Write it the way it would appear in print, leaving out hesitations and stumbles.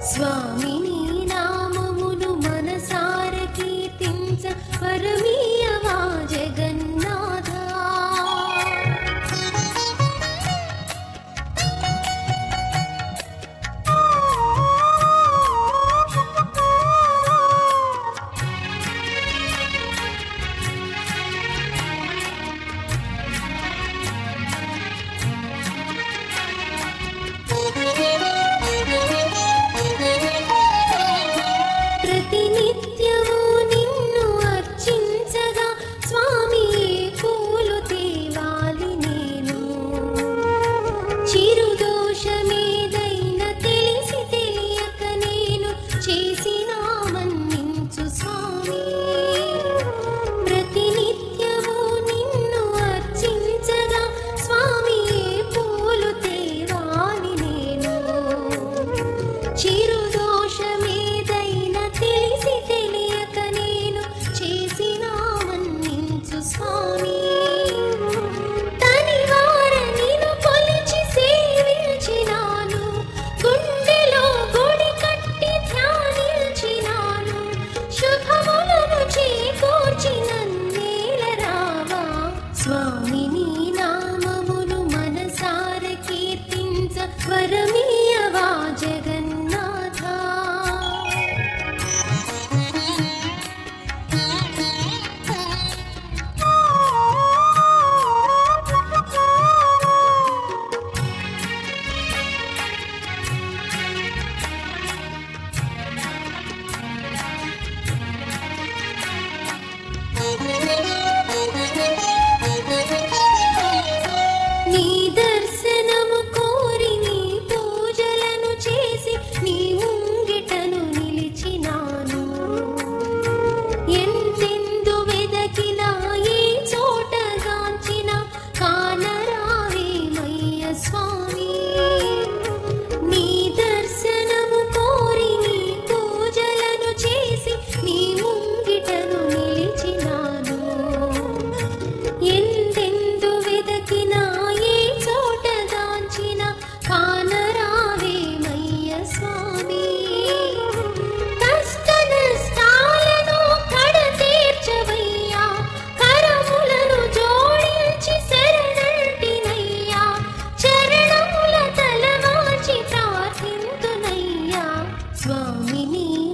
స్వామి నీ నామమును మనసార కీర్తించ వరమీయవా జగన్నాథ. ప్రతినిత్యము నిన్ను అర్చించగా స్వామి పూలు తేవాలి నేను. చిరుదోషమేదైనా తెలిసి తెలియక నేను చేసినా మన్నించు స్వామి. ప్రతినిత్యము నిన్ను అర్చించగా స్వామి పూలు తేవాలి నేను. చిరుదోషమేదైనా తెలిసి తెలియక నేను చేసినా మన్నించు స్వామి. తనివార నిన్ను కొలిచి సేవించినాను, గుండెలో గుడి కట్టి ధ్యానించినాను. శుభములను చేకూర్చి నన్నేల రావా. స్వామి నీ నామమును మనసార కీర్తించ వరమీయవా జగన్నాథ. నీ దర్శనము కోరి నీ పూజలను చేసి నీ ముంగిటను నిలిచినాను. ఎంతెందు వెదకినా ఏ చోట గాంచినా కానరావేమయ్య స్వామి. నీ దర్శనము కోరి నీ పూజలను చేసి నీ ముంగిటను నిలిచినాను. ఎంతెందు వెదకినా ఏ చోట గాంచినా కానరావేమయ్య స్వామి. కష్ట నష్టాలను కడతీర్చవయ్యా, కరములను జోడించి శరణంటినయ్యా. చరణముల తలవాచి ప్రార్థింతునయ్యా. స్వామి నీ